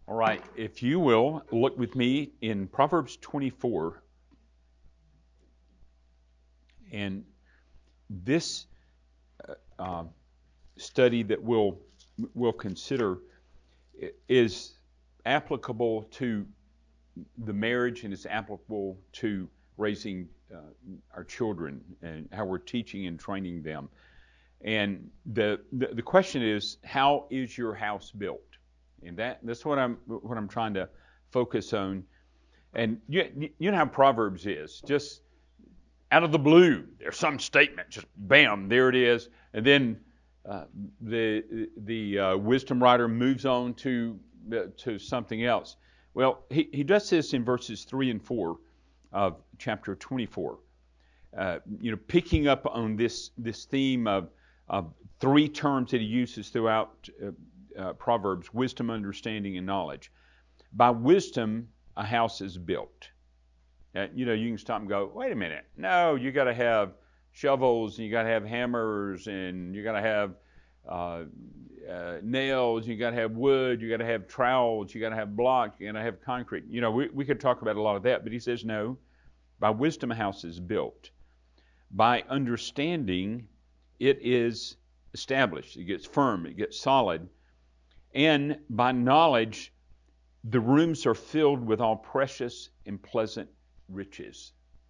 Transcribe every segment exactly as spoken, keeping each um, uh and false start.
All right, if you will, look with me in Proverbs twenty-four. And this uh, uh, study that we'll, we'll consider is applicable to the marriage and is applicable to raising uh, our children and how we're teaching and training them. And the, the the question is, how is your house built? And that that's what I'm what I'm trying to focus on. And you you know how Proverbs is, just out of the blue, there's some statement, just bam, there it is, and then uh, the the uh, wisdom writer moves on to uh, to something else. Well, he he does this in verses three and four of chapter twenty-four. Uh, you know, picking up on this this theme of of three terms that he uses throughout uh, uh, Proverbs: wisdom, understanding, and knowledge. By wisdom, a house is built. Uh, you know, you can stop and go, wait a minute. No, you got to have shovels, and you got to have hammers, and you got to have uh, uh, nails, you got to have wood, you got to have trowels, you got to have blocks, you got to have concrete. You know, we, we could talk about a lot of that, but he says no. By wisdom, a house is built. By understanding, it is established. It gets firm. It gets solid. And by knowledge, the rooms are filled with all precious and pleasant riches.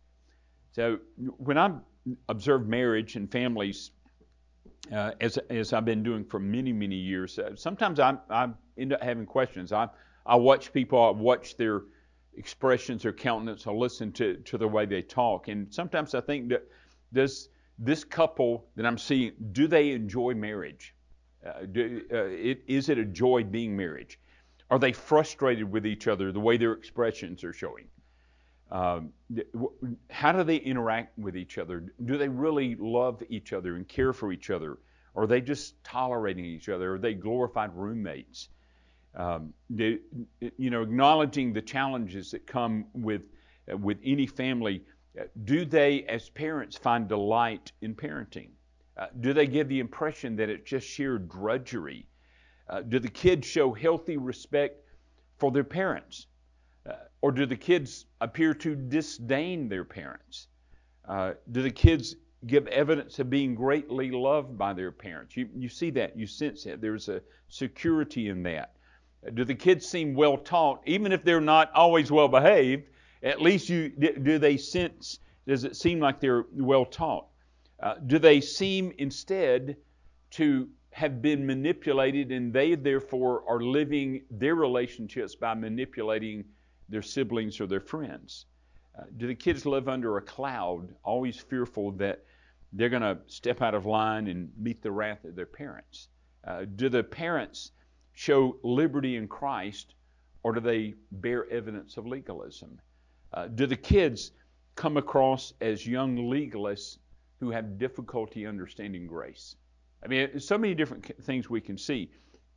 So when I observe marriage and families, uh, as as I've been doing for many many years, uh, sometimes I I end up having questions. I I watch people. I watch their expressions, their countenance. I listen to to the way they talk, and sometimes I think that does this couple that I'm seeing, do they enjoy marriage? Uh, do, uh, it, is it a joy being married? Are they frustrated with each other the way their expressions are showing? Um, how do they interact with each other? Do they really love each other and care for each other? Or are they just tolerating each other? Are they glorified roommates? Um, they, you know, acknowledging the challenges that come with uh, with any family. Do they, as parents, find delight in parenting? Uh, do they give the impression that it's just sheer drudgery? Uh, do the kids show healthy respect for their parents? Uh, or do the kids appear to disdain their parents? Uh, do the kids give evidence of being greatly loved by their parents? You, you see that, you sense that. There's a security in that. Uh, do the kids seem well taught, even if they're not always well behaved? At least you do they sense, does it seem like they're well taught? Uh, do they seem instead to have been manipulated and they therefore are living their relationships by manipulating their siblings or their friends? Uh, do the kids live under a cloud, always fearful that they're going to step out of line and meet the wrath of their parents? Uh, do the parents show liberty in Christ, or do they bear evidence of legalism? Uh, do the kids come across as young legalists who have difficulty understanding grace? I mean, there's so many different things we can see.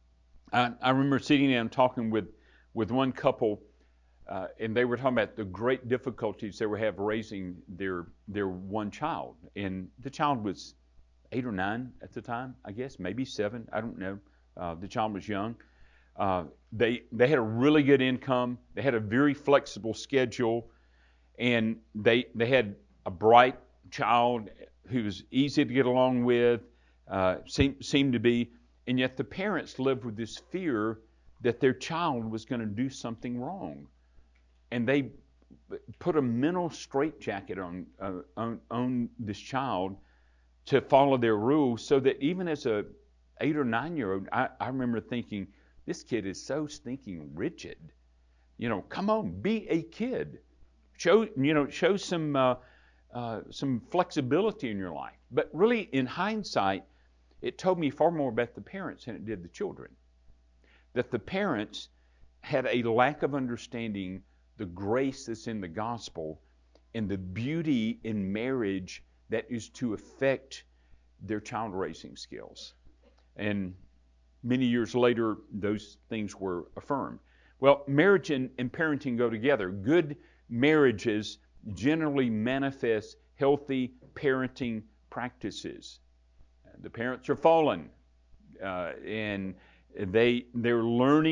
I, I remember sitting down talking with, with one couple, uh, and they were talking about the great difficulties they were having raising their their one child. And the child was eight or nine at the time, I guess, maybe seven. I don't know. Uh, the child was young. Uh, they they had a really good income. They had a very flexible schedule, and they they had a bright child who was easy to get along with, uh, seemed seemed to be, and yet the parents lived with this fear that their child was going to do something wrong, and they put a mental straitjacket on uh, on on this child to follow their rules, so that even as a eight or nine year old, I, I remember thinking, this kid is so stinking rigid. You know, come on, be a kid. Show, you know, show some uh, uh, some flexibility in your life. But really, in hindsight, it told me far more about the parents than it did the children. That the parents had a lack of understanding the grace that's in the gospel and the beauty in marriage that is to affect their child raising skills. And many years later, those things were affirmed. Well, marriage and, and parenting go together. Good marriages generally manifest healthy parenting practices. The parents are fallen, uh, and they they're learning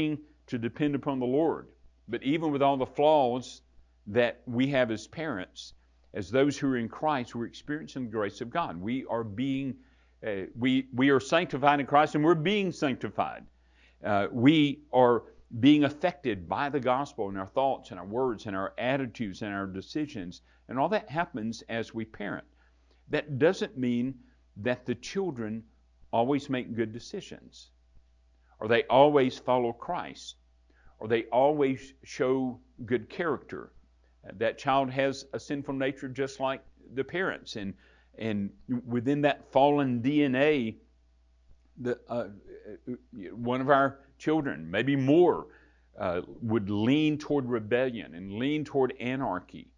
to depend upon the Lord. But even with all the flaws that we have as parents, as those who are in Christ, we're experiencing the grace of God. We are being, uh, we we are sanctified in Christ, and we're being sanctified. Uh, we are being affected by the gospel in our thoughts and our words and our attitudes and our decisions, and all that happens as we parent. That doesn't mean that the children always make good decisions, or they always follow Christ, or they always show good character. That child has a sinful nature just like the parents, and and within that fallen D N A, the uh, one of our children, maybe more, uh, would lean toward rebellion and lean toward anarchy.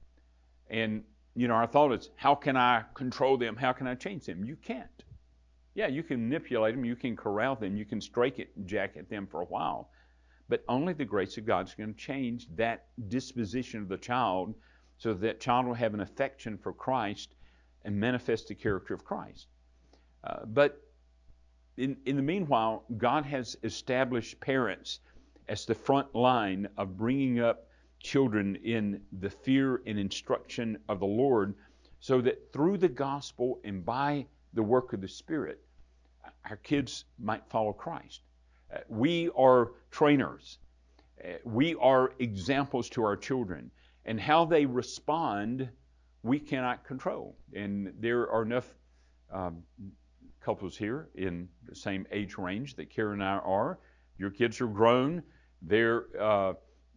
And you know, our thought is, how can I control them? How can I change them? You can't. Yeah, you can manipulate them, you can corral them, you can straight it, jack at them for a while. But only the grace of God is going to change that disposition of the child so that, that child will have an affection for Christ and manifest the character of Christ. Uh, but in, in the meanwhile, God has established parents as the front line of bringing up children in the fear and instruction of the Lord, so that through the gospel and by the work of the Spirit, our kids might follow Christ. Uh, we are trainers. Uh, we are examples to our children. And how they respond, we cannot control. And there are enough um, couples here in the same age range that Karen and I are. Your kids are grown. They're uh,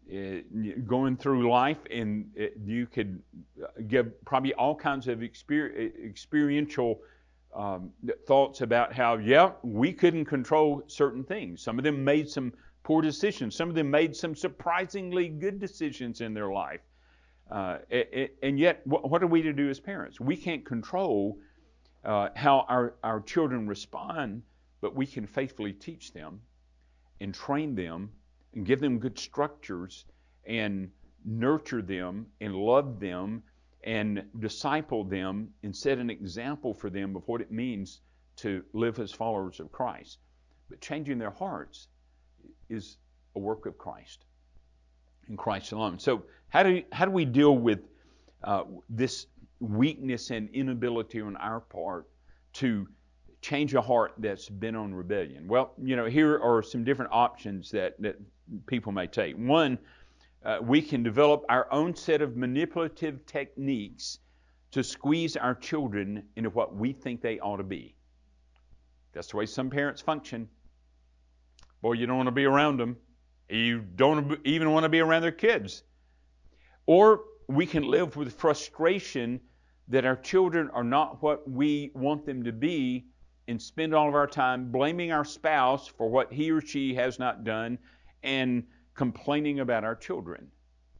going through life, and you could give probably all kinds of exper- experiential Um, thoughts about how, yeah, we couldn't control certain things. Some of them made some poor decisions. Some of them made some surprisingly good decisions in their life. Uh, and yet, what are we to do as parents? We can't control uh, how our, our children respond, but we can faithfully teach them and train them and give them good structures and nurture them and love them and disciple them and set an example for them of what it means to live as followers of Christ. But changing their hearts is a work of Christ, and Christ alone. So how do how do we deal with uh, this weakness and inability on our part to change a heart that's been on rebellion? Well, you know, here are some different options that, that people may take. One, Uh, we can develop our own set of manipulative techniques to squeeze our children into what we think they ought to be. That's the way some parents function. Boy, you don't want to be around them. You don't even want to be around their kids. Or we can live with frustration that our children are not what we want them to be, and spend all of our time blaming our spouse for what he or she has not done and complaining about our children.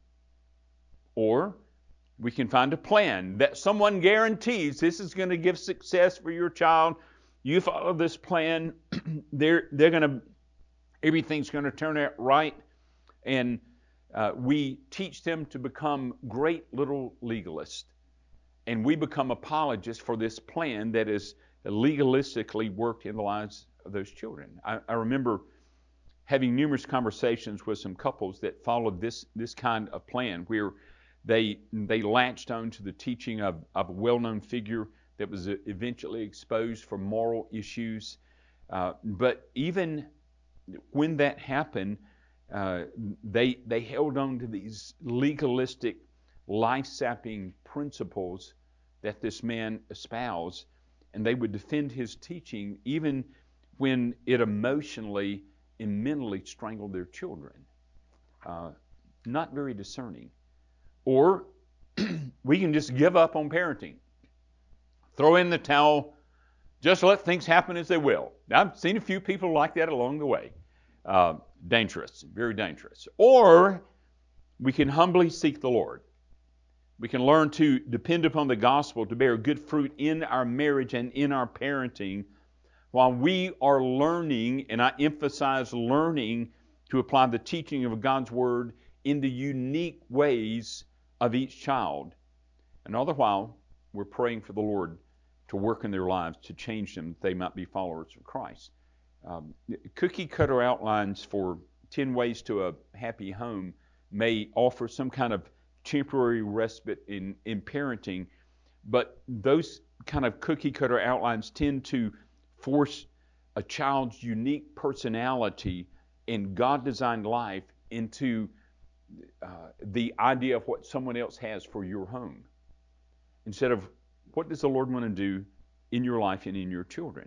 Or we can find a plan that someone guarantees this is going to give success for your child. You follow this plan, they're they're going to everything's going to turn out right, and uh, we teach them to become great little legalists, and we become apologists for this plan that is legalistically worked in the lives of those children. I, I remember having numerous conversations with some couples that followed this this kind of plan, where they they latched on to the teaching of, of a well-known figure that was eventually exposed for moral issues. Uh, but even when that happened, uh, they they held on to these legalistic, life-sapping principles that this man espoused, and they would defend his teaching even when it emotionally and mentally strangled their children. Uh, not very discerning. Or we can just give up on parenting. Throw in the towel, just let things happen as they will. I've seen a few people like that along the way. Uh, dangerous, very dangerous. Or we can humbly seek the Lord. We can learn to depend upon the gospel to bear good fruit in our marriage and in our parenting, while we are learning, and I emphasize learning, to apply the teaching of God's Word in the unique ways of each child. And all the while, we're praying for the Lord to work in their lives, to change them, that they might be followers of Christ. Um, cookie cutter outlines for ten Ways to a Happy Home may offer some kind of temporary respite in, in parenting, but those kind of cookie cutter outlines tend to force a child's unique personality and God-designed life into uh, the idea of what someone else has for your home, instead of what does the Lord want to do in your life and in your children.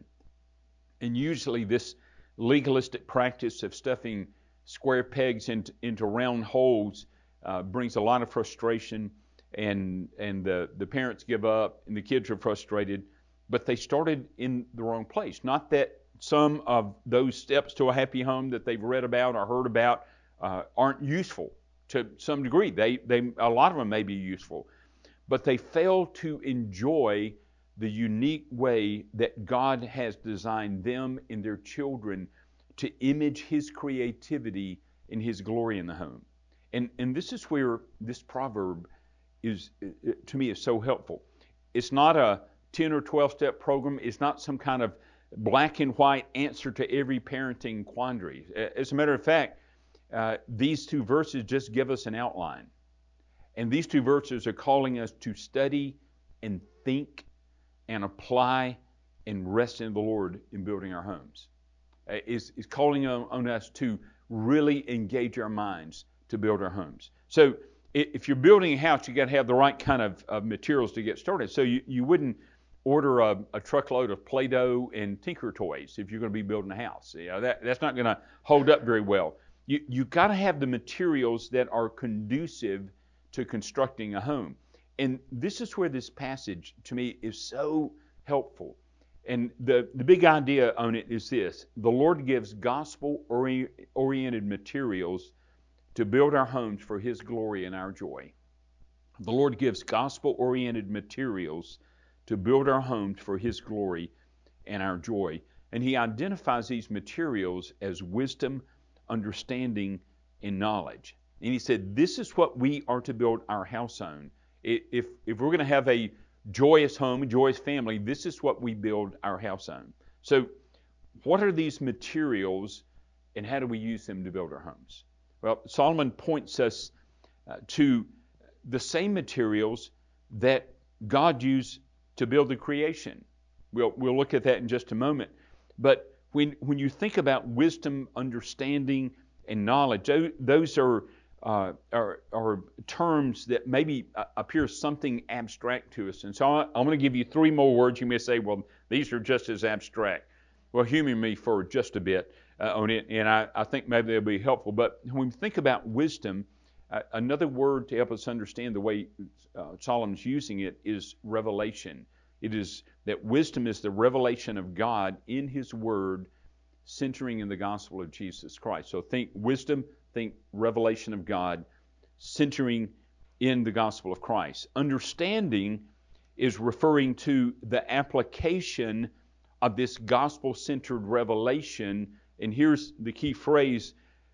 And usually this legalistic practice of stuffing square pegs into, into round holes uh, brings a lot of frustration, and and the, the parents give up and the kids are frustrated, but they started in the wrong place. Not that some of those steps to a happy home that they've read about or heard about uh, aren't useful to some degree. They, they, a lot of them may be useful, but they fail to enjoy the unique way that God has designed them and their children to image His creativity and His glory in the home. And, and this is where this proverb is, to me, is so helpful. It's not a ten or twelve step program. It's not some kind of black and white answer to every parenting quandary. As a matter of fact, uh, these two verses just give us an outline. And these two verses are calling us to study and think and apply and rest in the Lord in building our homes. Uh, is is calling on, on us to really engage our minds to build our homes. So if you're building a house, you got to have the right kind of, of materials to get started. So you, you wouldn't order a, a truckload of Play-Doh and Tinker Toys if you're going to be building a house. You know, that, that's not going to hold up very well. You, you've got to have the materials that are conducive to constructing a home. And this is where this passage, to me, is so helpful. And the, the big idea on it is this: the Lord gives gospel-oriented materials to build our homes for His glory and our joy. The Lord gives gospel-oriented materials to build our homes for His glory and our joy. And He identifies these materials as wisdom, understanding, and knowledge. And He said, this is what we are to build our house on. If, if we're going to have a joyous home, a joyous family, this is what we build our house on. So what are these materials, and how do we use them to build our homes? Well, Solomon points us uh, to the same materials that God used to build the creation. We'll, we'll look at that in just a moment. But when, when you think about wisdom, understanding, and knowledge, those are, uh, are, are terms that maybe uh, appear something abstract to us. And so I, I'm going to give you three more words. You may say, well, these are just as abstract. Well, humor me for just a bit uh, on it, and I, I think maybe they'll be helpful. But when we think about wisdom, uh, another word to help us understand the way uh, Solomon's using it is revelation. It is that wisdom is the revelation of God in His Word, centering in the gospel of Jesus Christ. So think wisdom, think revelation of God, centering in the gospel of Christ. Understanding is referring to the application of this gospel-centered revelation, and here's the key phrase,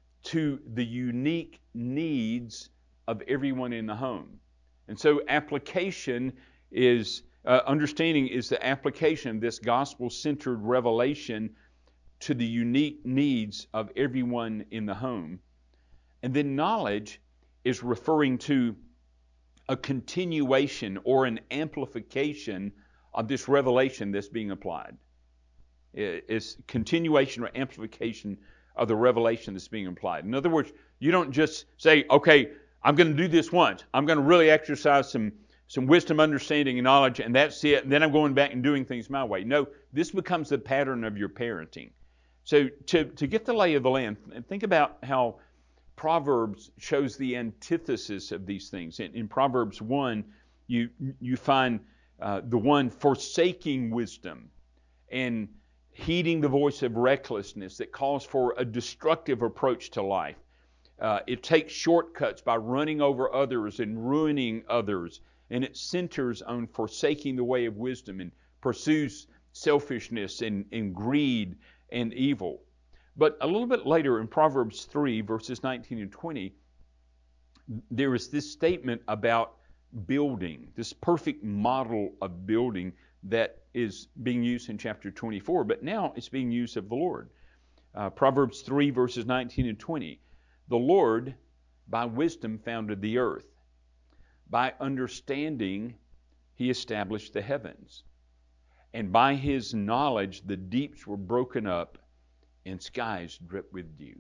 to the unique needs of everyone in the home. And so application is, uh, understanding is the application of this gospel-centered revelation to the unique needs of everyone in the home. And then knowledge is referring to a continuation or an amplification of this revelation that's being applied. It's continuation or amplification of the revelation that's being applied. In other words, you don't just say, okay, I'm going to do this once. I'm going to really exercise some, some wisdom, understanding, and knowledge, and that's it. And then I'm going back and doing things my way. No, this becomes the pattern of your parenting. So to, to get the lay of the land, think about how Proverbs shows the antithesis of these things. In, in Proverbs one, you, you find uh, the one forsaking wisdom and heeding the voice of recklessness that calls for a destructive approach to life. Uh, it takes shortcuts by running over others and ruining others, and it centers on forsaking the way of wisdom and pursues selfishness and, and greed and evil. But a little bit later in Proverbs three, verses nineteen and twenty, there is this statement about building, this perfect model of building that is being used in chapter twenty-four, but now it's being used of the Lord. Uh, Proverbs three, verses nineteen and twenty. The Lord, by wisdom, founded the earth. By understanding, he established the heavens. And by his knowledge, the deeps were broken up and skies dripped with dew.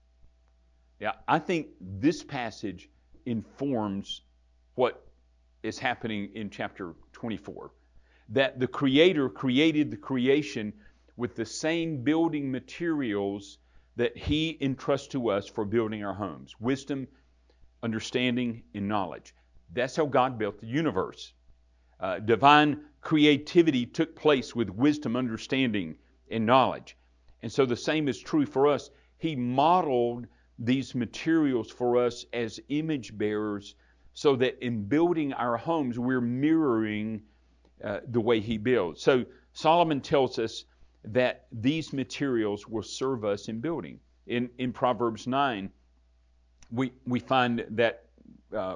Now, I think this passage informs what is happening in chapter twenty-four. That the Creator created the creation with the same building materials that he entrusts to us for building our homes. Wisdom, understanding, and knowledge. That's how God built the universe. Uh, divine creativity took place with wisdom, understanding, and knowledge. And so the same is true for us. He modeled these materials for us as image bearers so that in building our homes, we're mirroring uh, the way he builds. So Solomon tells us that these materials will serve us in building. In, in Proverbs nine, we, we find that uh,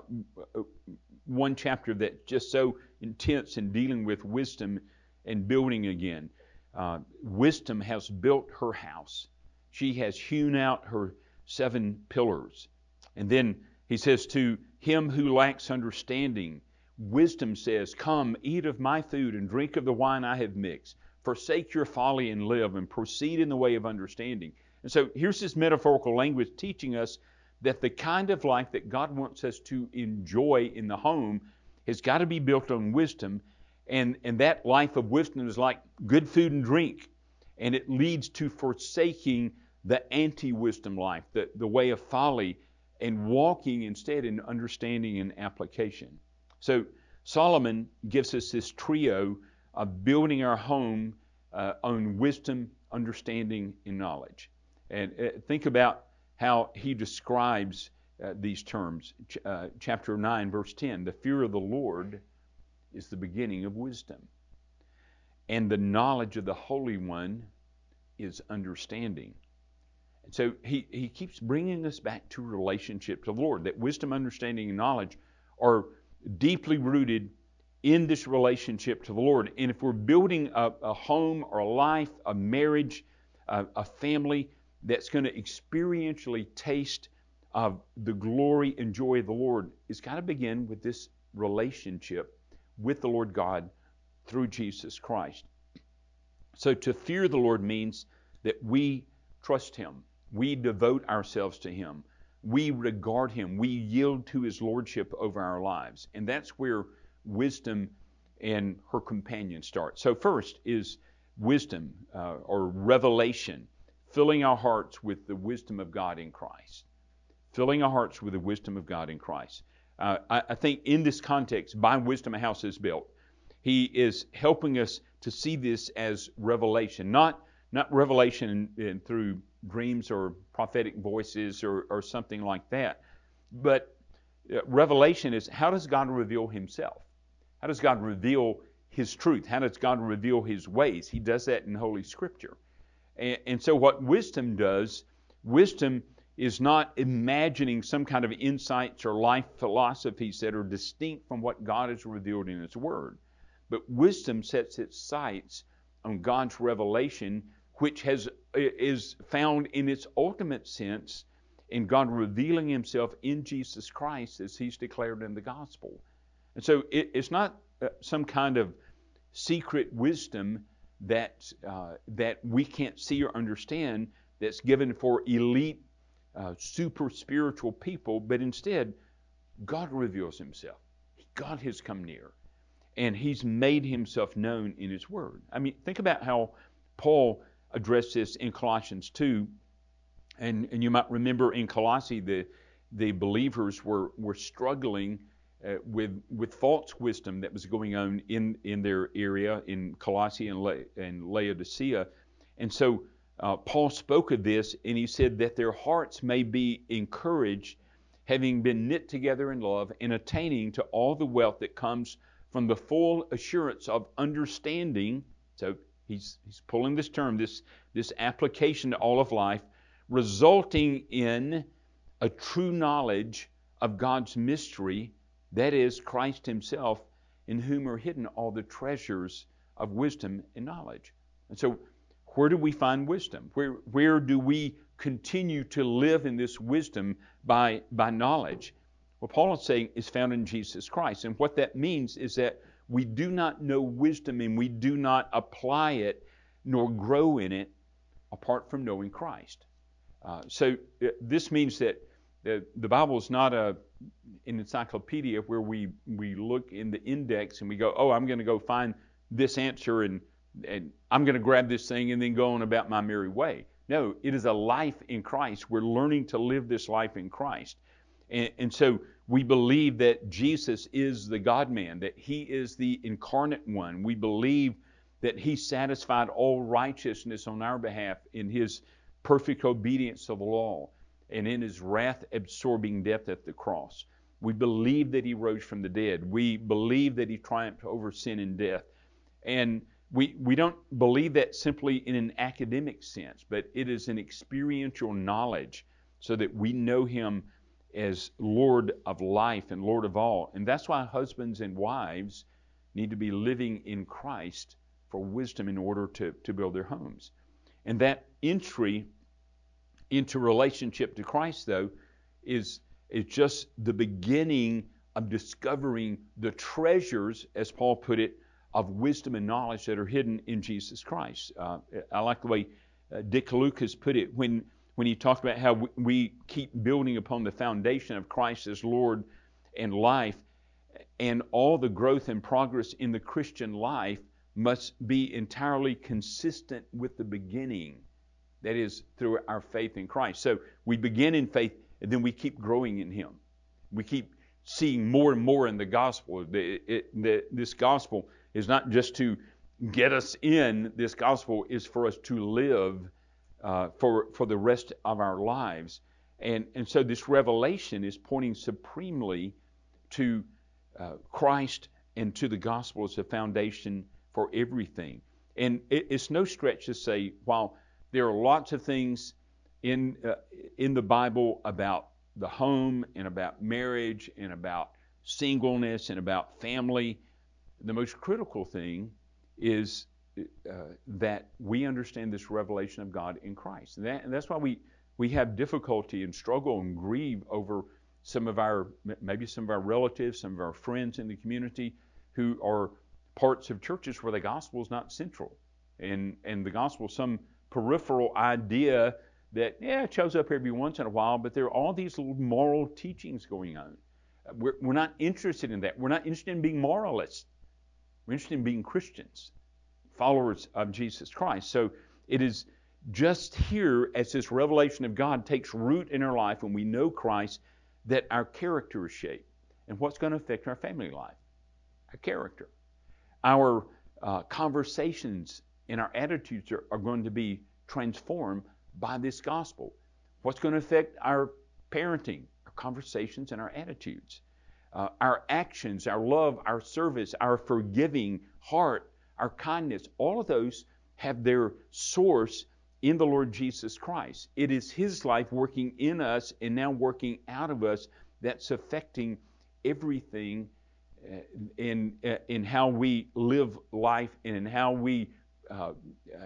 one chapter that's just so intense in dealing with wisdom and building again. Uh, wisdom has built her house. She has hewn out her seven pillars. And then he says, to him who lacks understanding, wisdom says, come, eat of my food and drink of the wine I have mixed. Forsake your folly and live, and proceed in the way of understanding. And so here's this metaphorical language teaching us that the kind of life that God wants us to enjoy in the home has got to be built on wisdom. And, and that life of wisdom is like good food and drink. And it leads to forsaking the anti-wisdom life, the, the way of folly, and walking instead in understanding and application. So Solomon gives us this trio of building our home uh, on wisdom, understanding, and knowledge. And uh, think about how he describes uh, these terms. Ch- uh, chapter nine, verse ten, the fear of the Lord is the beginning of wisdom, and the knowledge of the Holy One is understanding. And so he, he keeps bringing us back to relationship to the Lord, that wisdom, understanding, and knowledge are deeply rooted in this relationship to the Lord. And if we're building a, a home or a life, a marriage, a, a family that's going to experientially taste of the glory and joy of the Lord, it's got to begin with this relationship with the Lord God through Jesus Christ. So to fear the Lord means that we trust him. We devote ourselves to him. We regard him. We yield to his lordship over our lives. And that's where wisdom and her companion start. So first is wisdom uh, or revelation, filling our hearts with the wisdom of God in Christ. Filling our hearts with the wisdom of God in Christ. Uh, I, I think in this context, by wisdom a house is built. He is helping us to see this as revelation, not not revelation in, in, through dreams or prophetic voices or, or something like that, but uh, revelation is, how does God reveal himself? How does God reveal his truth? How does God reveal his ways? He does that in Holy Scripture. And, and so what wisdom does, wisdom is not imagining some kind of insights or life philosophies that are distinct from what God has revealed in his Word. But wisdom sets its sights on God's revelation, which has is found in its ultimate sense in God revealing himself in Jesus Christ as he's declared in the gospel. And so it, it's not uh, some kind of secret wisdom that uh, that we can't see or understand that's given for elite, uh, super spiritual people, but instead God reveals himself. God has come near, and he's made himself known in his word. I mean, think about how Paul addressed this in Colossians two, and, and you might remember in Colossae the the believers were were struggling uh, with with false wisdom that was going on in in their area in Colossae and, La- and Laodicea, and so uh, Paul spoke of this, and he said that their hearts may be encouraged, having been knit together in love, and attaining to all the wealth that comes from the full assurance of understanding. So he's he's pulling this term, this this application to all of life, resulting in a true knowledge of God's mystery, that is Christ himself, in whom are hidden all the treasures of wisdom and knowledge. And so where do we find wisdom? Where where do we continue to live in this wisdom by by knowledge? Well, Paul is saying is found in Jesus Christ. And what that means is that we do not know wisdom and we do not apply it nor grow in it apart from knowing Christ. Uh, so uh, this means that the, the Bible is not a an encyclopedia where we, we look in the index and we go, oh, I'm going to go find this answer and, and I'm going to grab this thing and then go on about my merry way. No, it is a life in Christ. We're learning to live this life in Christ. And, and so we believe that Jesus is the God-man, that He is the incarnate one. We believe that He satisfied all righteousness on our behalf in His perfect obedience to the law and in His wrath-absorbing death at the cross. We believe that He rose from the dead. We believe that He triumphed over sin and death. And we, we don't believe that simply in an academic sense, but it is an experiential knowledge so that we know Him as Lord of life and Lord of all. And that's why husbands and wives need to be living in Christ for wisdom in order to, to build their homes. And that entry into relationship to Christ, though, is, is just the beginning of discovering the treasures, as Paul put it, of wisdom and knowledge that are hidden in Jesus Christ. Uh, I like the way uh, Dick Lucas put it when when he talked about how we, we keep building upon the foundation of Christ as Lord and life, and all the growth and progress in the Christian life must be entirely consistent with the beginning, that is, through our faith in Christ. So we begin in faith, and then we keep growing in Him. We keep seeing more and more in the gospel. The, it, the, this gospel is not just to get us in. This gospel is for us to live uh, for for the rest of our lives. And, and so this revelation is pointing supremely to uh, Christ and to the gospel as the foundation for everything. And it, it's no stretch to say, while there are lots of things in uh, in the Bible about the home and about marriage and about singleness and about family, the most critical thing is uh, that we understand this revelation of God in Christ. And, that, and that's why we, we have difficulty and struggle and grieve over some of our, maybe some of our relatives, some of our friends in the community who are parts of churches where the gospel is not central. And, and the gospel is some peripheral idea that, yeah, it shows up every once in a while, but there are all these little moral teachings going on. We're, we're not interested in that. We're not interested in being moralists. We're interested in being Christians, followers of Jesus Christ. So it is just here, as this revelation of God takes root in our life when we know Christ, that our character is shaped. And what's going to affect our family life? Our character. Our uh, conversations and our attitudes are, are going to be transformed by this gospel. What's going to affect our parenting, our conversations, and our attitudes? Uh, our actions, our love, our service, our forgiving heart, our kindness, all of those have their source in the Lord Jesus Christ. It is His life working in us and now working out of us that's affecting everything uh, in, uh, in how we live life and in how we uh, uh,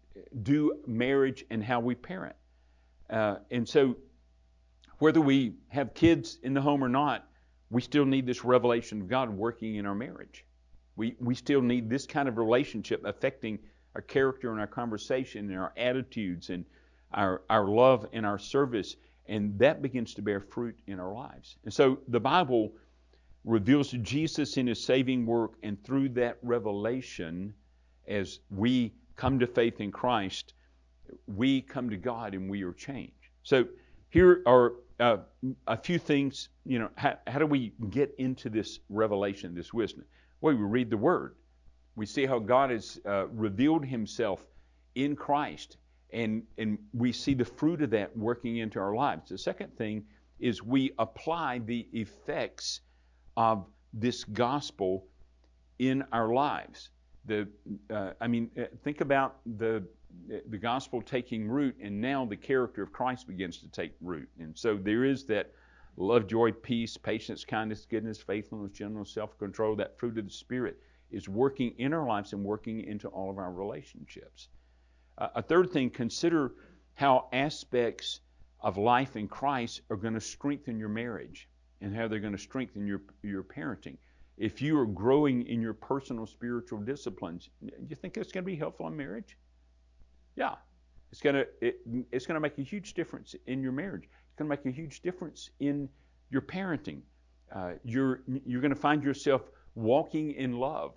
do marriage and how we parent. Uh, and so whether we have kids in the home or not, we still need this revelation of God working in our marriage. We we still need this kind of relationship affecting our character and our conversation and our attitudes and our, our love and our service. And that begins to bear fruit in our lives. And so the Bible reveals Jesus in His saving work, and through that revelation, as we come to faith in Christ, we come to God and we are changed. So here are uh, a few things, you know, how, how do we get into this revelation, this wisdom? Well, we read the Word. We see how God has uh, revealed Himself in Christ, and, and we see the fruit of that working into our lives. The second thing is we apply the effects of this gospel in our lives. The, uh, I mean, think about the the gospel taking root, and now the character of Christ begins to take root. And so there is that love, joy, peace, patience, kindness, goodness, faithfulness, gentleness, self-control. That fruit of the Spirit is working in our lives and working into all of our relationships. Uh, a third thing, consider how aspects of life in Christ are going to strengthen your marriage and how they're going to strengthen your, your parenting. If you are growing in your personal spiritual disciplines, do you think that's going to be helpful in marriage? Yeah. It's going to it, it's going to make a huge difference in your marriage. It's going to make a huge difference in your parenting. Uh, you're you're going to find yourself walking in love,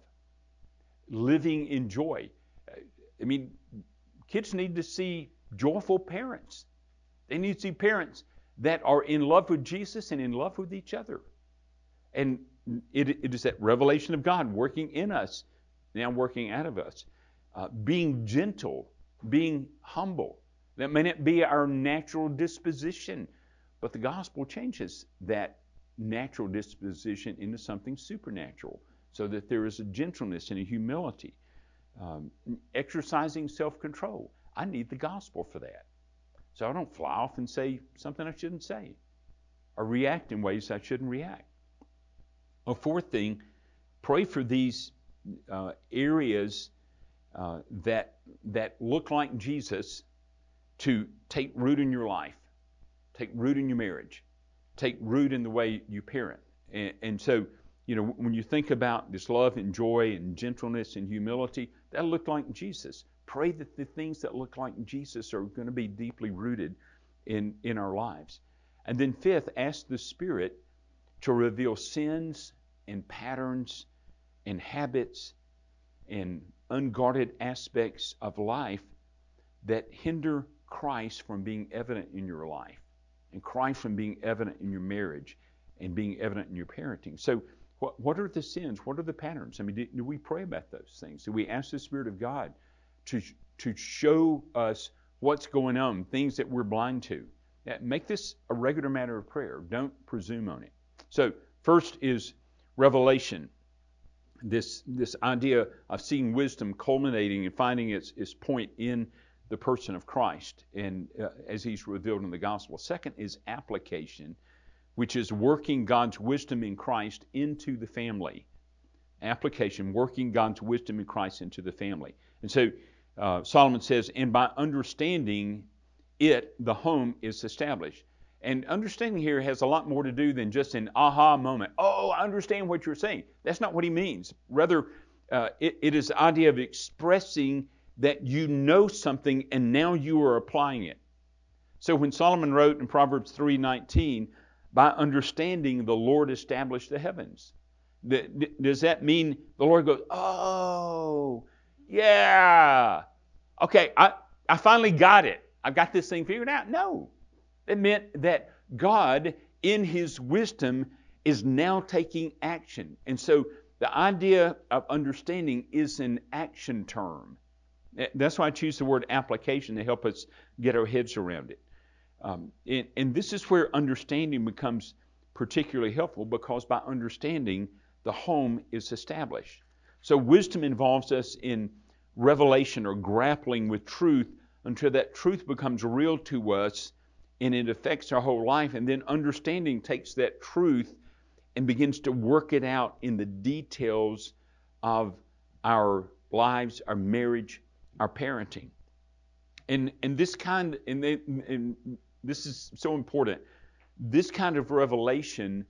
living in joy. I mean, kids need to see joyful parents. They need to see parents that are in love with Jesus and in love with each other. And it, it is that revelation of God working in us, now working out of us. Uh, being gentle, being humble. That may not be our natural disposition, but the gospel changes that natural disposition into something supernatural, so that there is a gentleness and a humility. Um, exercising self-control. I need the gospel for that. So I don't fly off and say something I shouldn't say, or react in ways I shouldn't react. A fourth thing, pray for these uh, areas uh, that that look like Jesus to take root in your life, take root in your marriage, take root in the way you parent. And, and so, you know, when you think about this love and joy and gentleness and humility, that look like Jesus. Pray that the things that look like Jesus are going to be deeply rooted in, in our lives. And then fifth, ask the Spirit to reveal sins and patterns and habits and unguarded aspects of life that hinder Christ from being evident in your life, and Christ from being evident in your marriage and being evident in your parenting. So what, what are the sins? What are the patterns? I mean, do, do we pray about those things? Do we ask the Spirit of God to, to show us what's going on, things that we're blind to? Make this a regular matter of prayer. Don't presume on it. So first is revelation. This, this idea of seeing wisdom culminating and finding its, its point in the person of Christ and uh, as he's revealed in the gospel. Second is application, which is working God's wisdom in Christ into the family. Application, working God's wisdom in Christ into the family. And so uh, Solomon says, and by understanding it, the home is established. And understanding here has a lot more to do than just an aha moment. Oh, I understand what you're saying. That's not what he means. Rather, uh, it, it is the idea of expressing that you know something and now you are applying it. So when Solomon wrote in Proverbs three nineteen, by understanding the Lord established the heavens. Does that mean the Lord goes, oh, yeah, okay, I, I finally got it. I've got this thing figured out? No. It meant that God, in his wisdom, is now taking action. And so the idea of understanding is an action term. That's why I choose the word application to help us get our heads around it. Um, and, and this is where understanding becomes particularly helpful, because by understanding, the home is established. So wisdom involves us in revelation or grappling with truth until that truth becomes real to us and it affects our whole life. And then understanding takes that truth and begins to work it out in the details of our lives, our marriage, our parenting. And and this kind, and, they, and this is so important, this kind of revelation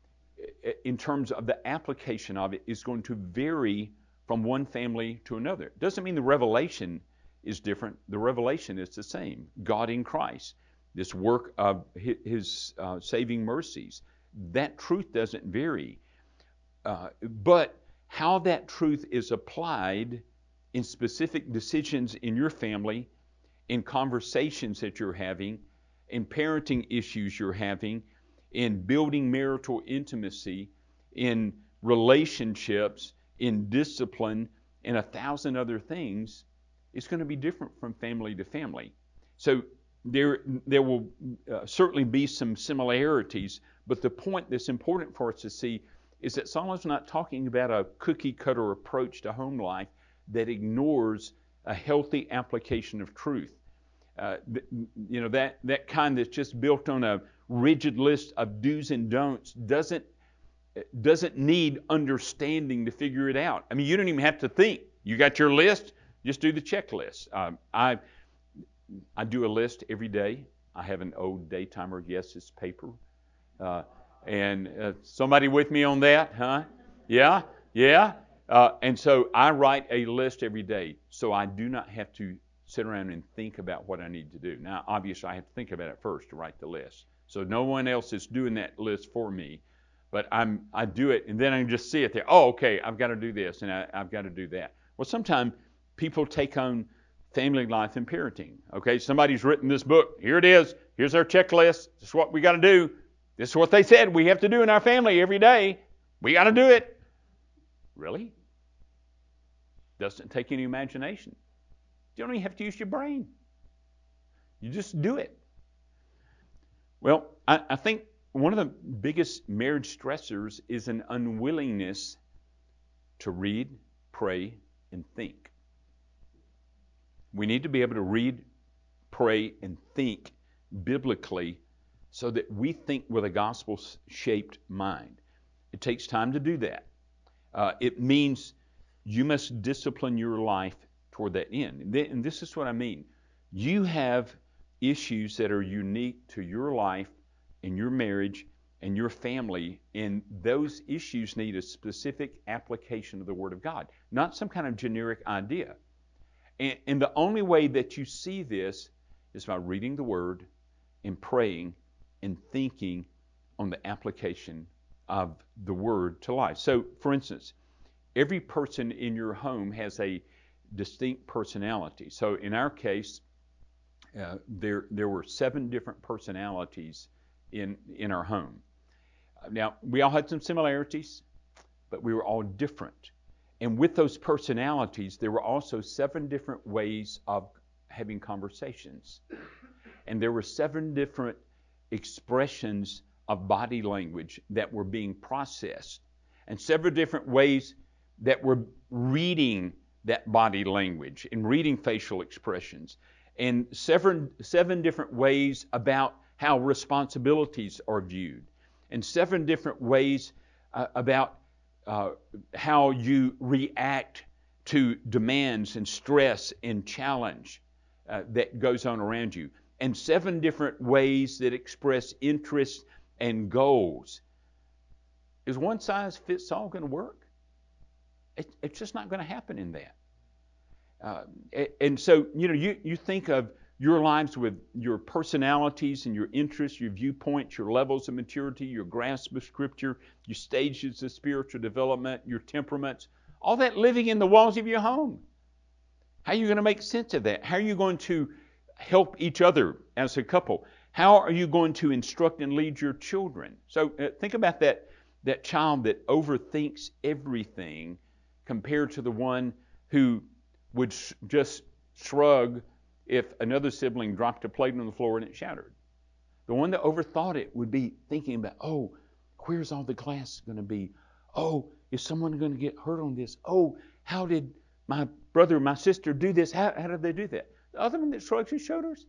in terms of the application of it is going to vary from one family to another. It doesn't mean the revelation is different. The revelation is the same. God in Christ. This work of his uh, saving mercies. That truth doesn't vary. Uh, but how that truth is applied in specific decisions in your family, in conversations that you're having, in parenting issues you're having, in building marital intimacy, in relationships, in discipline, and a thousand other things, it's going to be different from family to family. So there, there will uh, certainly be some similarities, but the point that's important for us to see is that Solomon's not talking about a cookie-cutter approach to home life that ignores a healthy application of truth. Uh, th- you know, that, that kind that's just built on a rigid list of do's and don'ts doesn't doesn't need understanding to figure it out. I mean, you don't even have to think. You got your list, Just do the checklist. Um, I I do a list every day. I have an old daytimer. Yes, it's paper. Uh, and uh, somebody with me on that, huh? Yeah, yeah. Uh, and so I write a list every day, so I do not have to sit around and think about what I need to do. Now, obviously, I have to think about it first to write the list. So no one else is doing that list for me, but I'm I do it, and then I can just see it there. Oh, okay, I've got to do this, and I, I've got to do that. Well, sometimes people take on family life and parenting. Okay, somebody's written this book. Here it is. Here's our checklist. This is what we got to do. This is what they said we have to do in our family every day. We got to do it. Really? Doesn't take any imagination. You don't even have to use your brain. You just do it. Well, I, I think one of the biggest marriage stressors is an unwillingness to read, pray, and think. We need to be able to read, pray, and think biblically so that we think with a gospel-shaped mind. It takes time to do that. Uh, it means you must discipline your life toward that end. And, th- and this is what I mean. You have issues that are unique to your life and your marriage and your family, and those issues need a specific application of the Word of God, not some kind of generic idea. And, and the only way that you see this is by reading the Word and praying and thinking on the application of the Word to life. So, for instance, every person in your home has a distinct personality. So, in our case, uh, there there were seven different personalities in in our home. Now, we all had some similarities, but we were all different. And with those personalities, there were also seven different ways of having conversations. And there were seven different expressions of body language that were being processed. And several different ways that were reading that body language and reading facial expressions. And seven, seven different ways about how responsibilities are viewed. And seven different ways uh, about uh, how you react to demands and stress and challenge uh, that goes on around you. And seven different ways that express interests and goals. Is one size fits all going to work? It, it's just not going to happen in that. Uh, and so, you know, you, you think of your lives with your personalities and your interests, your viewpoints, your levels of maturity, your grasp of Scripture, your stages of spiritual development, your temperaments, all that living in the walls of your home. How are you going to make sense of that? How are you going to help each other as a couple? How are you going to instruct and lead your children? So uh, think about that, that child that overthinks everything compared to the one who would sh- just shrug if another sibling dropped a plate on the floor and it shattered. The one that overthought it would be thinking about, oh, where's all the glass going to be? Oh, is someone going to get hurt on this? Oh, how did my brother, my sister do this? How, how did they do that? The other one that shrugs his shoulders,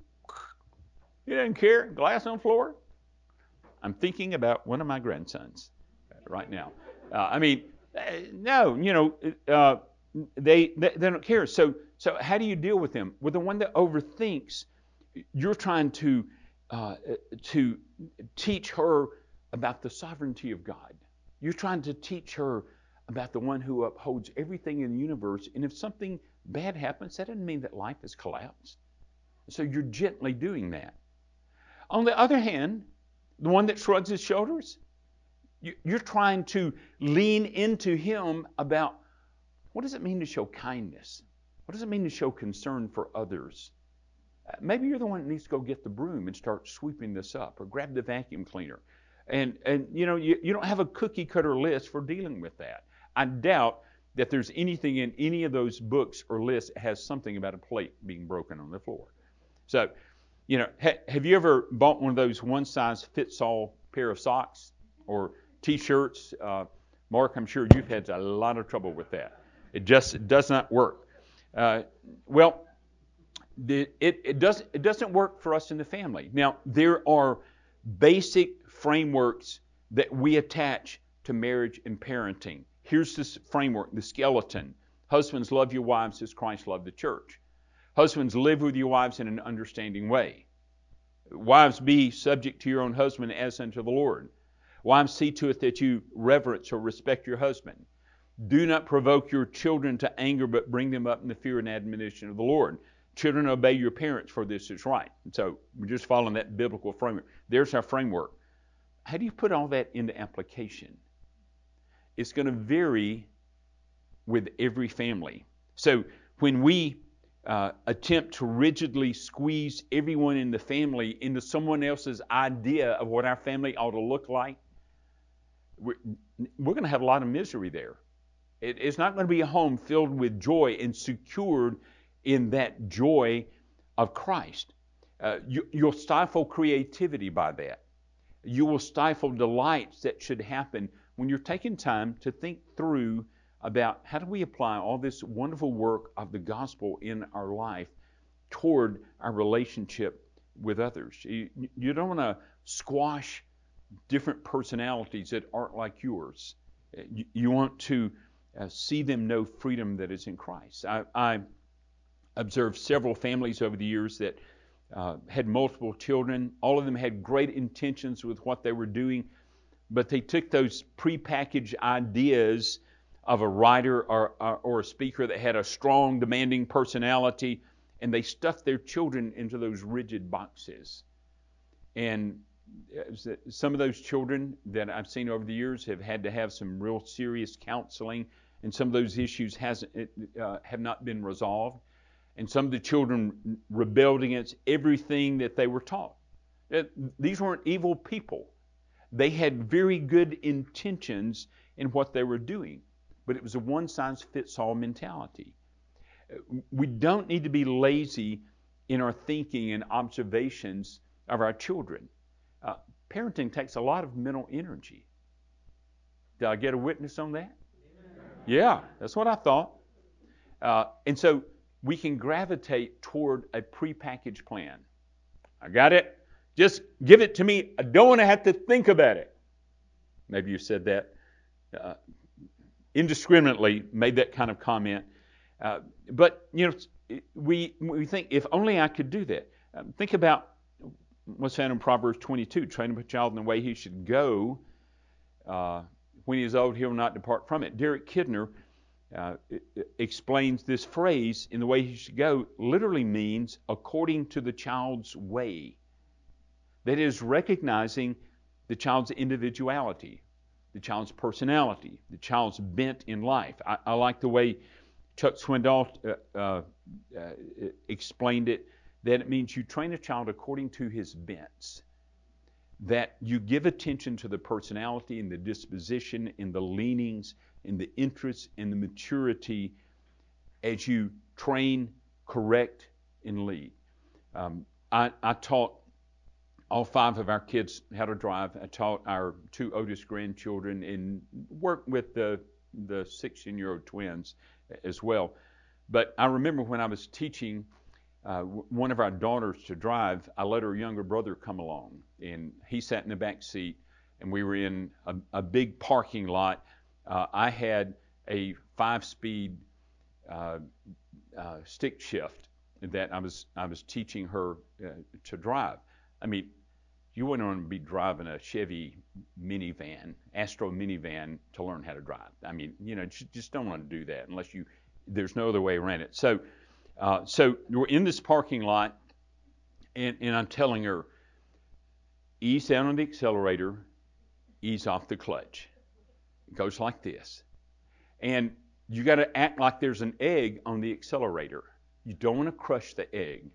he doesn't care. Glass on the floor. I'm thinking about one of my grandsons right now. Uh, I mean, no, you know, uh, they, they they don't care. So so how do you deal with them? With the one that overthinks, you're trying to uh, to teach her about the sovereignty of God. You're trying to teach her about the one who upholds everything in the universe. And if something bad happens, that doesn't mean that life has collapsed. So you're gently doing that. On the other hand, the one that shrugs his shoulders, you're trying to lean into him about what does it mean to show kindness? What does it mean to show concern for others? Maybe you're the one that needs to go get the broom and start sweeping this up, or grab the vacuum cleaner. And, and you know, you, you don't have a cookie cutter list for dealing with that. I doubt that there's anything in any of those books or lists that has something about a plate being broken on the floor. So, you know, ha, have you ever bought one of those one-size-fits-all pair of socks or T-shirts? Uh, Mark, I'm sure you've had a lot of trouble with that. It just it does not work. Uh, well, the, it, it, does, it doesn't work for us in the family. Now, there are basic frameworks that we attach to marriage and parenting. Here's this framework, the skeleton. Husbands, love your wives as Christ loved the church. Husbands, live with your wives in an understanding way. Wives, be subject to your own husband as unto the Lord. Wives, see to it that you reverence or respect your husband. Do not provoke your children to anger, but bring them up in the fear and admonition of the Lord. Children, obey your parents, for this is right. And so we're just following that biblical framework. There's our framework. How do you put all that into application? It's going to vary with every family. So when we uh, attempt to rigidly squeeze everyone in the family into someone else's idea of what our family ought to look like, we're, we're going to have a lot of misery there. It, it's not going to be a home filled with joy and secured in that joy of Christ. Uh, you, you'll stifle creativity by that. You will stifle delights that should happen when you're taking time to think through about how do we apply all this wonderful work of the gospel in our life toward our relationship with others. You, you don't want to squash different personalities that aren't like yours. You, you want to uh, see them know freedom that is in Christ. I, I observed several families over the years that uh, had multiple children. All of them had great intentions with what they were doing, but they took those prepackaged ideas of a writer or, or, or a speaker that had a strong, demanding personality, and they stuffed their children into those rigid boxes. And some of those children that I've seen over the years have had to have some real serious counseling, and some of those issues hasn't uh, have not been resolved. And some of the children rebelled against everything that they were taught. These weren't evil people. They had very good intentions in what they were doing, but it was a one-size-fits-all mentality. We don't need to be lazy in our thinking and observations of our children. Uh, parenting takes a lot of mental energy. Did I get a witness on that? Yeah, that's what I thought. Uh, and so we can gravitate toward a prepackaged plan. I got it? Just give it to me. I don't want to have to think about it. Maybe you said that uh, indiscriminately, made that kind of comment. Uh, but, you know, we we think, if only I could do that. Um, think about what's found in Proverbs twenty-two. Train up a child in the way he should go. Uh, when he is old, he will not depart from it. Derek Kidner uh, explains this phrase, in the way he should go, literally means according to the child's way. That is, recognizing the child's individuality, the child's personality, the child's bent in life. I, I like the way Chuck Swindoll uh, uh, uh, explained it, that it means you train a child according to his bents, that you give attention to the personality and the disposition and the leanings and the interests and the maturity as you train, correct, and lead. Um, I, I taught all five of our kids how to drive. I taught our two oldest grandchildren and worked with the the sixteen-year-old twins as well. But I remember when I was teaching uh, one of our daughters to drive, I let her younger brother come along, and he sat in the back seat, and we were in a, a big parking lot. Uh, I had a five-speed uh, uh, stick shift that I was I was teaching her uh, to drive. I mean, you wouldn't want to be driving a Chevy minivan, Astro minivan, to learn how to drive. I mean, you know, you just don't want to do that unless you, there's no other way around it. So, uh, so we're in this parking lot, and, and I'm telling her, ease down on the accelerator, ease off the clutch. It goes like this. And you got to act like there's an egg on the accelerator. You don't want to crush the egg.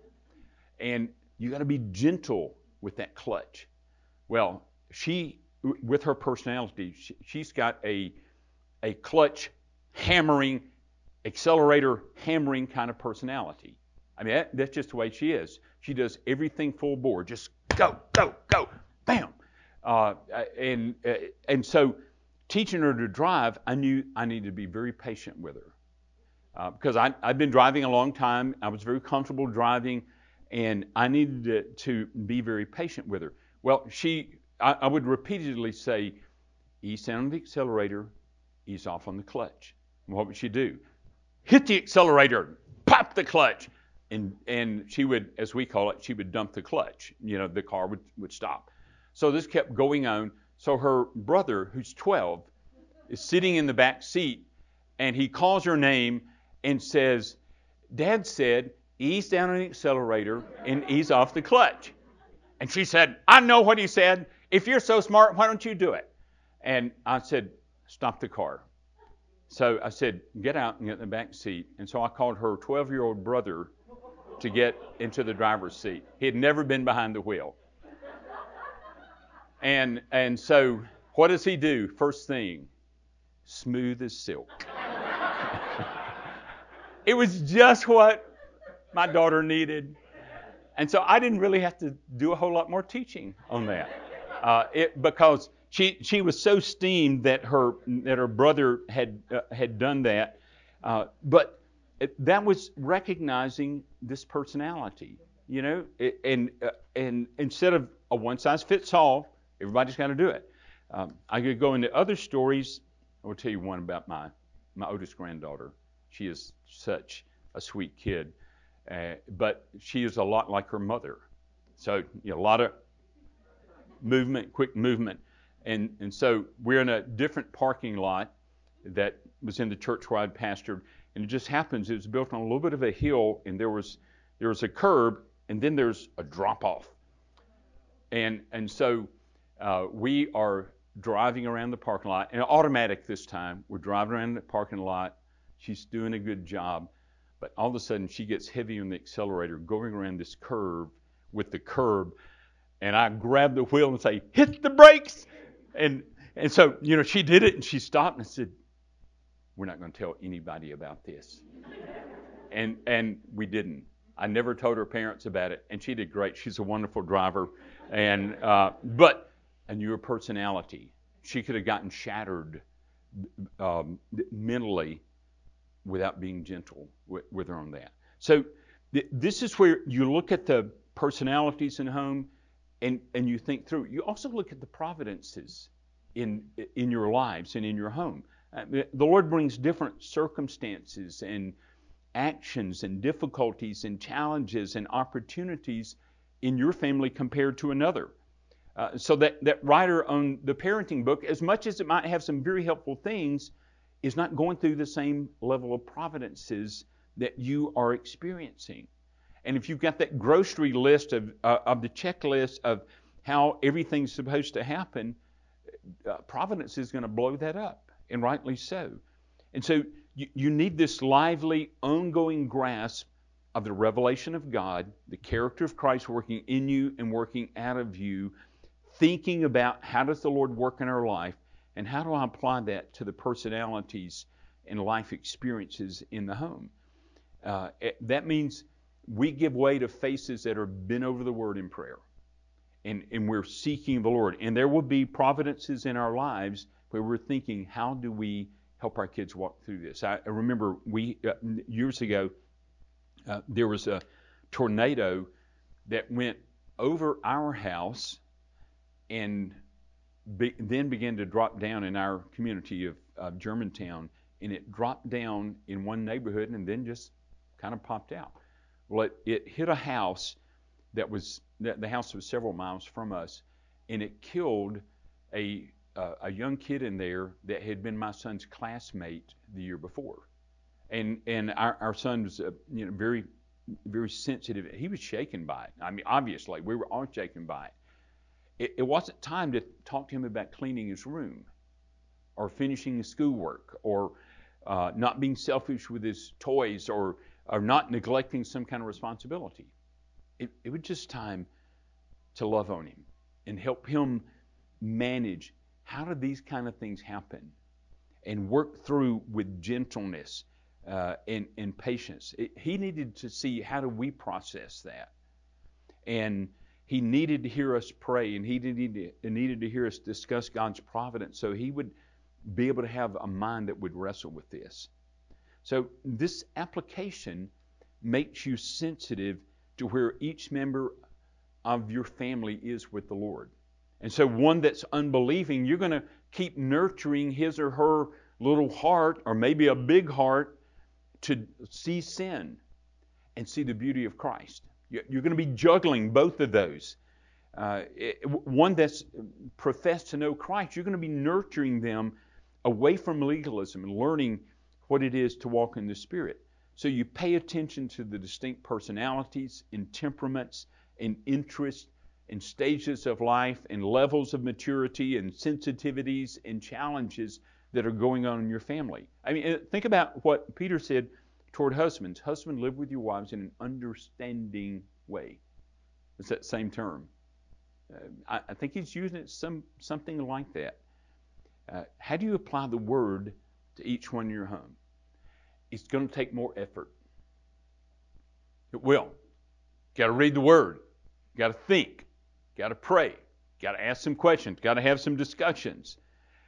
And you got to be gentle with that clutch. Well, she, with her personality, she, she's got a a clutch hammering, accelerator hammering kind of personality. I mean, that, that's just the way she is. She does everything full bore. Just go, go, go, bam. Uh, and uh, and so teaching her to drive, I knew I needed to be very patient with her. Uh, because I, I've been driving a long time. I was very comfortable driving, and I needed to, to be very patient with her. Well, she, I, I would repeatedly say, ease down on the accelerator, ease off on the clutch. And what would she do? hit the accelerator, pop the clutch. And and she would, as we call it, she would dump the clutch. You know, the car would, would stop. So this kept going on. So her brother, who's twelve, is sitting in the back seat, and he calls her name and says, Dad said, ease down on the accelerator and ease off the clutch. And she said, I know what he said. If you're so smart, why don't you do it? And I said, stop the car. So I said, get out and get in the back seat. And so I called her twelve-year-old brother to get into the driver's seat. He had never been behind the wheel. And and so what does he do? First thing, smooth as silk. It was just what my daughter needed. And so I didn't really have to do a whole lot more teaching on that. Uh, it, because she she was so steamed that her that her brother had uh, had done that. Uh, but it, that was recognizing this personality, you know, it, and uh, and instead of a one size fits all, everybody's got to do it. Um, I could go into other stories. I will tell you one about my my oldest granddaughter. She is such a sweet kid, uh, but she is a lot like her mother. So you know, a lot of movement, quick movement, and and so we're in a different parking lot that was in the church where I'd pastored, and it just happens it was built on a little bit of a hill, and there was there was a curb, and then there's a drop off, and and so uh, we are driving around the parking lot, and automatic this time. We're driving around the parking lot. She's doing a good job, but all of a sudden she gets heavy on the accelerator, going around this curve with the curb, and I grab the wheel and say, "Hit the brakes!" And and so you know she did it, and she stopped, and I said, "We're not going to tell anybody about this." and and we didn't. I never told her parents about it, and she did great. She's a wonderful driver, and uh, but I knew her personality. She could have gotten shattered um, mentally without being gentle with, with her on that. So th- this is where you look at the personalities in home, and and you think through. You also look at the providences in in your lives and in your home. Uh, the Lord brings different circumstances and actions and difficulties and challenges and opportunities in your family compared to another. Uh, so that, that writer on the parenting book, as much as it might have some very helpful things, is not going through the same level of providences that you are experiencing. And if you've got that grocery list of, uh, of the checklist of how everything's supposed to happen, uh, providence is going to blow that up, and rightly so. And so you, you need this lively, ongoing grasp of the revelation of God, the character of Christ working in you and working out of you, thinking about how does the Lord work in our life, and how do I apply that to the personalities and life experiences in the home. Uh, it, that means we give way to faces that are bent over the Word in prayer, and, and we're seeking the Lord. And there will be providences in our lives where we're thinking, how do we help our kids walk through this? I, I remember we uh, years ago, uh, there was a tornado that went over our house and be, then began to drop down in our community of uh, Germantown, and it dropped down in one neighborhood and then just kind of popped out. Well, it, it hit a house that was, the house was several miles from us, and it killed a uh, a young kid in there that had been my son's classmate the year before. And and our, our son was uh, you know very, very sensitive. He was shaken by it. I mean, obviously, we were all shaken by it. It, it wasn't time to talk to him about cleaning his room or finishing his schoolwork or uh, not being selfish with his toys or, or not neglecting some kind of responsibility. It, it was just time to love on him and help him manage how do these kind of things happen and work through with gentleness uh, and, and patience. It, he needed to see how do we process that. And he needed to hear us pray, and he needed to, needed to hear us discuss God's providence so he would be able to have a mind that would wrestle with this. So this application makes you sensitive to where each member of your family is with the Lord. And so one that's unbelieving, you're going to keep nurturing his or her little heart, or maybe a big heart, to see sin and see the beauty of Christ. You're going to be juggling both of those. Uh, it, one that's professed to know Christ, you're going to be nurturing them away from legalism and learning what it is to walk in the Spirit. So you pay attention to the distinct personalities and temperaments and interests and stages of life and levels of maturity and sensitivities and challenges that are going on in your family. I mean, think about what Peter said toward husbands. Husbands, live with your wives in an understanding way. It's that same term. Uh, I, I think he's using it some something like that. Uh, how do you apply the word to each one in your home? It's going to take more effort. It will. Got to read the word. Got to think. Got to pray. Got to ask some questions. Got to have some discussions.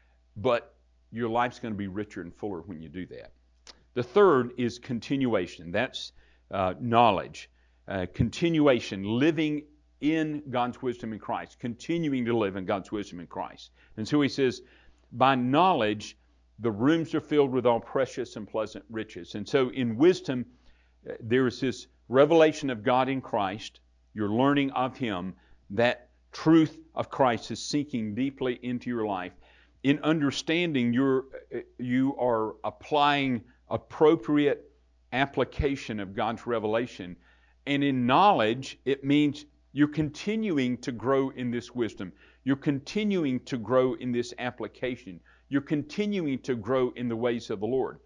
But your life's going to be richer and fuller when you do that. The third is continuation. That's uh, knowledge. Uh, continuation, living in God's wisdom in Christ, continuing to live in God's wisdom in Christ. And so he says, by knowledge, the rooms are filled with all precious and pleasant riches. And so in wisdom, uh, there is this revelation of God in Christ. You're learning of Him. That truth of Christ is sinking deeply into your life. In understanding, you're, uh, you are applying appropriate application of God's revelation. And in knowledge, it means you're continuing to grow in this wisdom. You're continuing to grow in this application. You're continuing to grow in the ways of the Lord.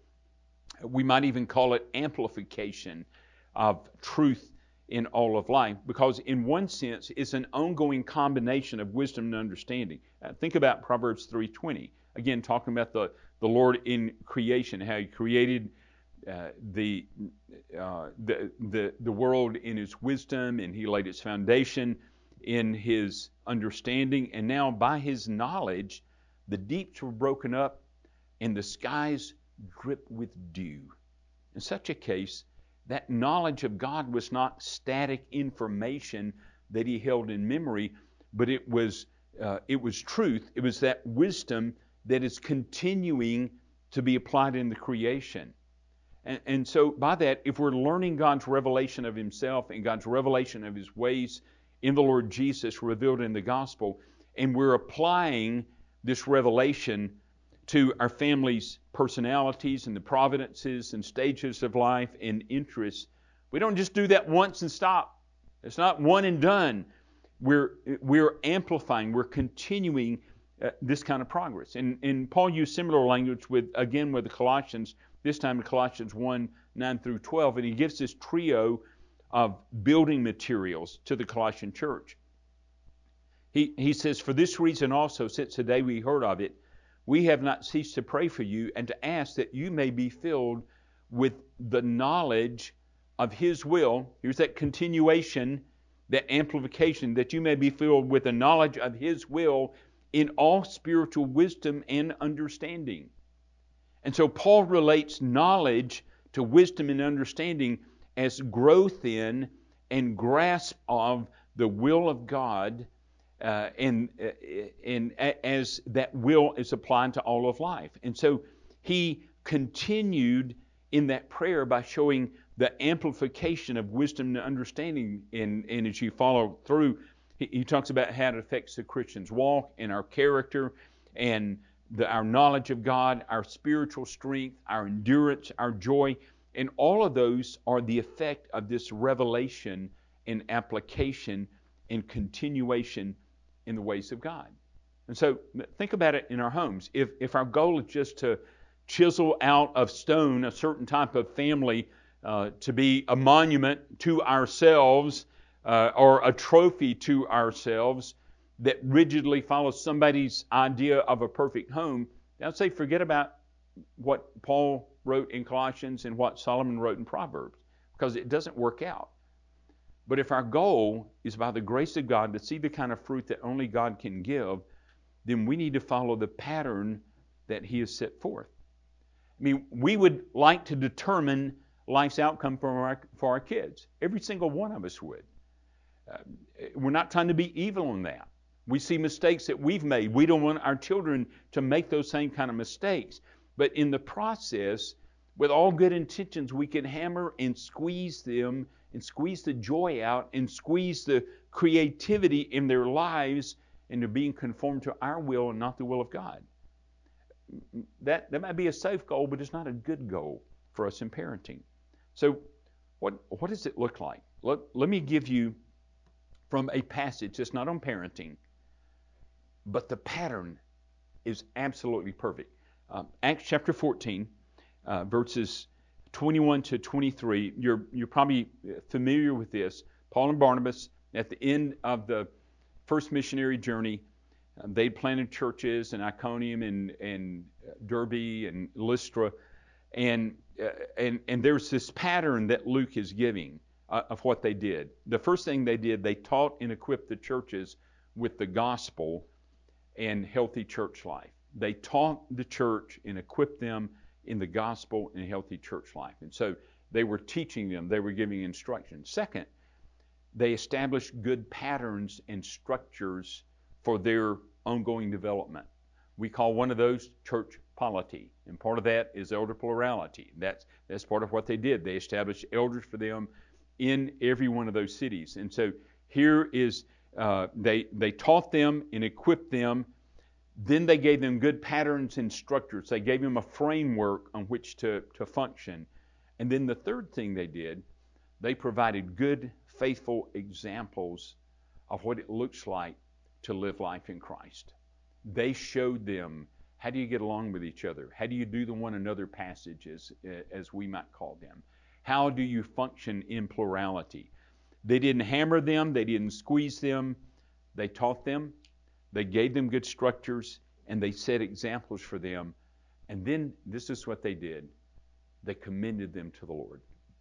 We might even call it amplification of truth in all of life, because in one sense, it's an ongoing combination of wisdom and understanding. Uh, think about Proverbs three twenty. Again, talking about the, the Lord in creation, how He created uh, the, uh, the the the world in His wisdom, and He laid its foundation in His understanding, and now by His knowledge, the deeps were broken up, and the skies dripped with dew. In such a case, that knowledge of God was not static information that He held in memory, but it was uh, it was truth. It was that wisdom that is continuing to be applied in the creation. And, and so by that, if we're learning God's revelation of Himself and God's revelation of His ways in the Lord Jesus revealed in the gospel, and we're applying this revelation to our family's personalities and the providences and stages of life and interests, we don't just do that once and stop. It's not one and done. We're we're amplifying, we're continuing uh, this kind of progress. And, and Paul used similar language with, again, with the Colossians, this time in Colossians one, nine through twelve, and he gives this trio of building materials to the Colossian church. He, he says, for this reason also, since the day we heard of it, we have not ceased to pray for you and to ask that you may be filled with the knowledge of His will. Here's that continuation, that amplification, that you may be filled with the knowledge of His will in all spiritual wisdom and understanding. And so Paul relates knowledge to wisdom and understanding as growth in and grasp of the will of God, uh, and, uh, and as that will is applied to all of life. And so he continued in that prayer by showing the amplification of wisdom and understanding. And, and as you follow through, he, he talks about how it affects the Christian's walk and our character and the, our knowledge of God, our spiritual strength, our endurance, our joy. And all of those are the effect of this revelation and application and continuation in the ways of God. And so think about it in our homes. If, if our goal is just to chisel out of stone a certain type of family uh, to be a monument to ourselves uh, or a trophy to ourselves that rigidly follows somebody's idea of a perfect home, I'd say forget about what Paul wrote in Colossians and what Solomon wrote in Proverbs, because it doesn't work out. But if our goal is by the grace of God to see the kind of fruit that only God can give, then we need to follow the pattern that He has set forth. I mean, we would like to determine life's outcome for our, for our kids. Every single one of us would. Uh, we're not trying to be evil in that. We see mistakes that we've made. We don't want our children to make those same kind of mistakes. But in the process, with all good intentions, we can hammer and squeeze them and squeeze the joy out and squeeze the creativity in their lives into being conformed to our will and not the will of God. That, that might be a safe goal, but it's not a good goal for us in parenting. So what, what does it look like? Let, let me give you from a passage that's not on parenting, but the pattern is absolutely perfect. Um, Acts chapter fourteen, uh, verses twenty-one to twenty-three. You're, you're probably familiar with this. Paul and Barnabas, at the end of the first missionary journey, uh, they planted churches in Iconium and, and Derbe and Lystra. And, uh, and, and there's this pattern that Luke is giving uh, of what they did. The first thing they did, they taught and equipped the churches with the gospel and healthy church life. They taught the church and equipped them in the gospel and healthy church life. And so they were teaching them, they were giving instruction. Second, they established good patterns and structures for their ongoing development. We call one of those church polity, and part of that is elder plurality. That's, that's part of what they did. They established elders for them in every one of those cities. And so here is, uh, they, they taught them and equipped them. Then they gave them good patterns and structures. They gave them a framework on which to, to function. And then the third thing they did, they provided good, faithful examples of what it looks like to live life in Christ. They showed them, how do you get along with each other? How do you do the one another passages, as we might call them? How do you function in plurality? They didn't hammer them. They didn't squeeze them. They taught them. They gave them good structures, and they set examples for them. And then this is what they did. They commended them to the Lord.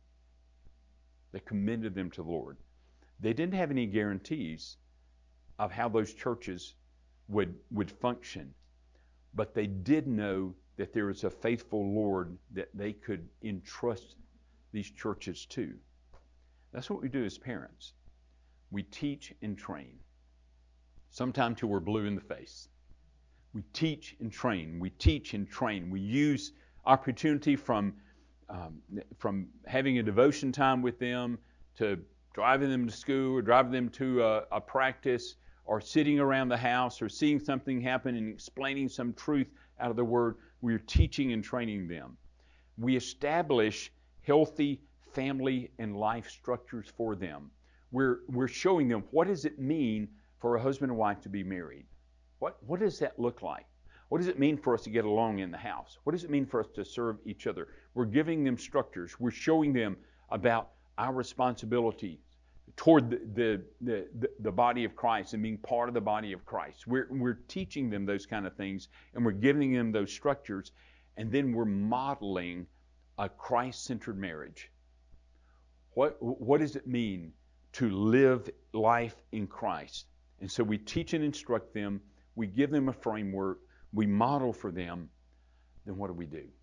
They commended them to the Lord. They didn't have any guarantees of how those churches would, would function, but they did know that there is a faithful Lord that they could entrust these churches to. That's what we do as parents. We teach and train. Sometimes till we're blue in the face. We teach and train. We teach and train. We use opportunity from um, from having a devotion time with them to driving them to school or driving them to a, a practice or sitting around the house or seeing something happen and explaining some truth out of the Word. We're teaching and training them. We establish healthy family and life structures for them. We're, we're showing them, what does it mean for a husband and wife to be married? What, what does that look like? What does it mean for us to get along in the house? What does it mean for us to serve each other? We're giving them structures. We're showing them about our responsibility toward the, the, the, the, the body of Christ and being part of the body of Christ. We're, we're teaching them those kind of things, and we're giving them those structures, and then we're modeling a Christ-centered marriage. What, what does it mean to live life in Christ? And so we teach and instruct them. We give them a framework. We model for them. Then what do we do?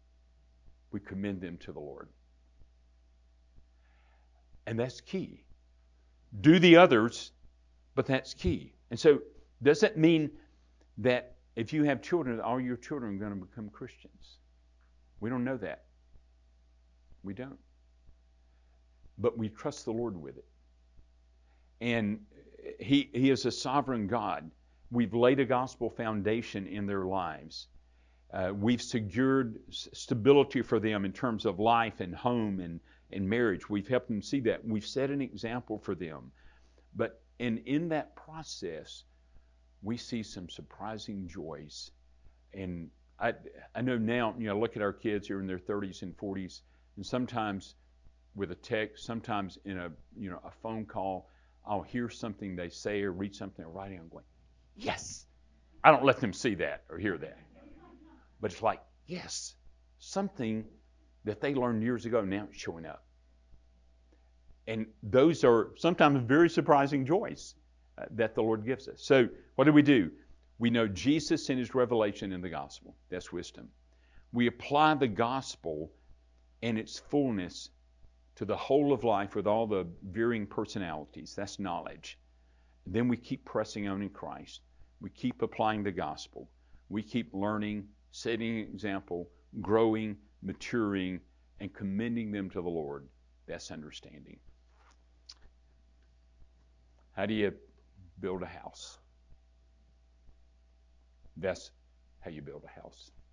We commend them to the Lord. And that's key. Do the others, but that's key. And so does that mean that if you have children, all your children are going to become Christians? We don't know that. We don't. But we trust the Lord with it. And He, he is a sovereign God. We've laid a gospel foundation in their lives. Uh, we've secured stability for them in terms of life and home and, and marriage. We've helped them see that. We've set an example for them. But and in that process, we see some surprising joys. And I, I know now, you know, look at our kids here in their thirties and forties, and sometimes with a text, sometimes in a you know a phone call, I'll hear something they say or read something or writing. I'm going, yes. I don't let them see that or hear that. But it's like, yes, something that they learned years ago now is showing up. And those are sometimes very surprising joys uh, that the Lord gives us. So what do we do? We know Jesus and His revelation in the gospel. That's wisdom. We apply the gospel and its fullness to the whole of life with all the varying personalities. That's knowledge. Then we keep pressing on in Christ. We keep applying the gospel. We keep learning, setting an example, growing, maturing, and commending them to the Lord. That's understanding. How do you build a house? That's how you build a house.